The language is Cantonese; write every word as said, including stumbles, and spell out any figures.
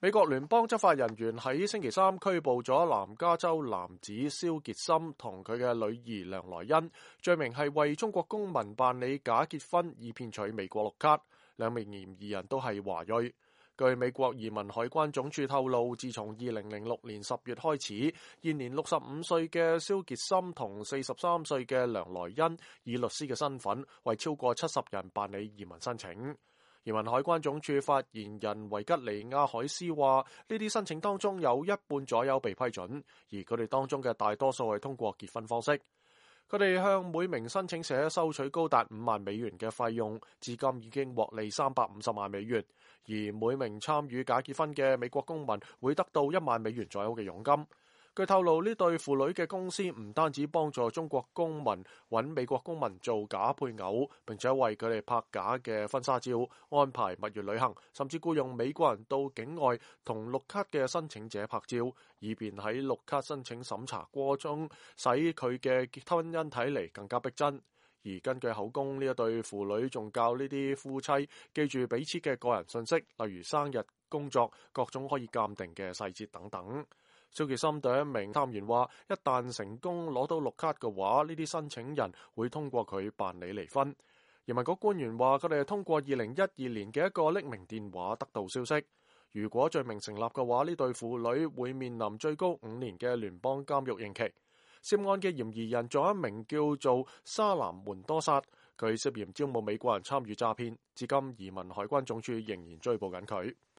美國聯邦執法人員喺星期三拘捕咗南加州男子蕭傑森同佢嘅女兒梁萊恩，罪名係為中國公民辦理假結婚以騙取美國綠卡。兩名嫌疑人都係華裔。據美國移民海關總署透露，自從二零零六年十月開始，現年六十五歲嘅蕭傑森同四十三歲嘅梁萊恩以律師嘅身份為超過七十人辦理移民申請。移民海關總署發言人維吉尼亞海斯話，呢啲申請當中有一半左右被批准，而佢哋當中嘅大多數係通過結婚方式。佢哋向每名申請者收取高達五萬美元嘅費用，至今已經獲利三百五十萬美元，而每名參與假結婚嘅美國公民會得到一萬美元左右嘅佣金。據透露，呢對父女嘅公司唔單止幫助中國公民揾美國公民做假配偶，並且為佢哋拍假嘅婚紗照、安排蜜月旅行，甚至僱用美國人到境外同綠卡嘅申請者拍照，以便喺綠卡申請審查過程中使佢嘅婚姻睇嚟更加逼真。而根據口供，呢一對父女仲教呢啲夫妻記住彼此嘅個人信息，例如生日、工作、各種可以鑑定嘅細節等等。蕭傑森對一名探員話，一旦成功攞到綠卡嘅話，呢啲申請人會通過佢辦理離婚。移民局官員話，佢哋係通過二零一二年嘅一個匿名電話得到消息。如果罪名成立嘅話，呢對父女會面臨最高五年嘅聯邦監獄刑期。涉案嘅嫌疑人仲有一名叫做沙南門多薩，佢涉嫌招募美國人參與詐騙，至今移民海關總署仍然追捕緊佢。